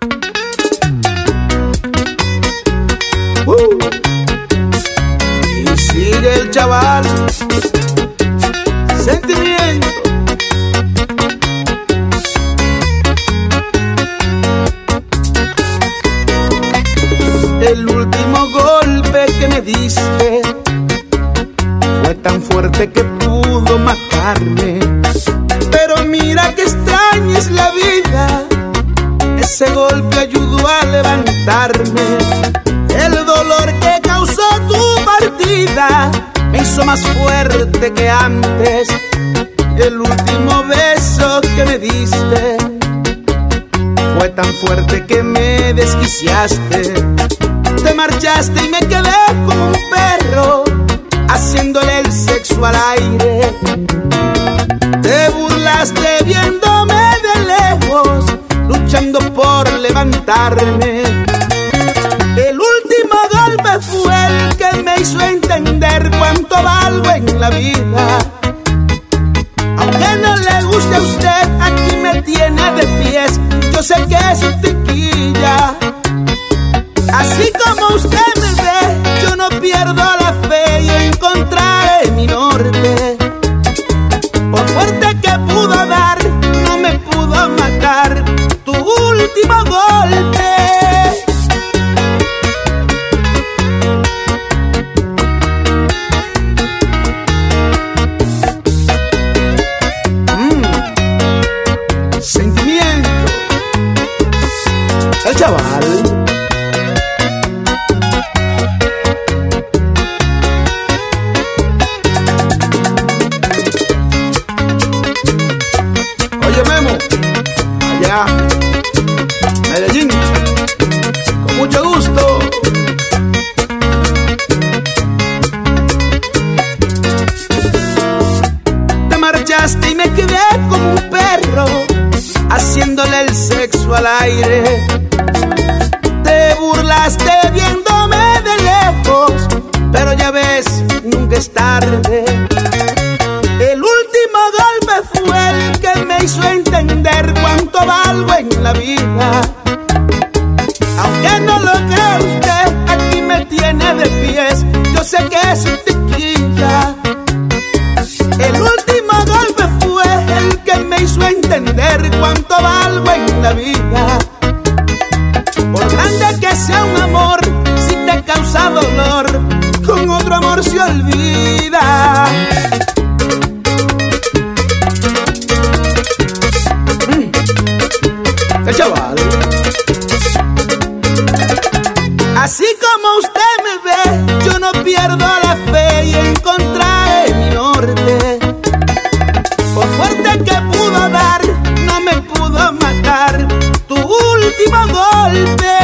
Y sigue el chaval. Sentimiento. El último golpe que me diste fue tan fuerte que pudo matarme. Pero mira que extraña es la vida. Ese golpe ayudó a levantarme. El dolor que causó tu partida me hizo más fuerte que antes. El último beso que me diste fue tan fuerte que me desquiciaste. Te marchaste y me quedé como un perro haciéndole el sexo al aire. Te burlaste viéndome de lejos, luchando por levantarme. El último golpe fue el que me hizo entender cuánto valgo en la vida. Aunque no le guste a usted, aquí me tiene de pies. Yo sé que es un tequilla. Así como usted me ve, yo no pierdo la fe y encontraré mi norte. Por fuerte que pudo dar, no me pudo matar tu último golpe. Sentimiento. El chaval. Oye Memo, allá, Medellín, con mucho gusto. Te marchaste y me quedé como un perro haciéndole el sexo al aire. Te burlaste viéndome de lejos, pero ya ves, nunca es tarde. El último golpe fue el que me hizo entender cuánto valgo en la vida. Aunque no lo crea usted, aquí me tiene de pies. Yo sé que es un tequilla. El último golpe fue el que me hizo entender cuánto valgo en la vida. Por grande que sea un amor, si te causa dolor, con otro amor se olvida. El chaval. Así como usted me ve, yo no pierdo la fe y encontraré mi norte. Por fuerte que pudo dar, no me pudo matar tu último golpe.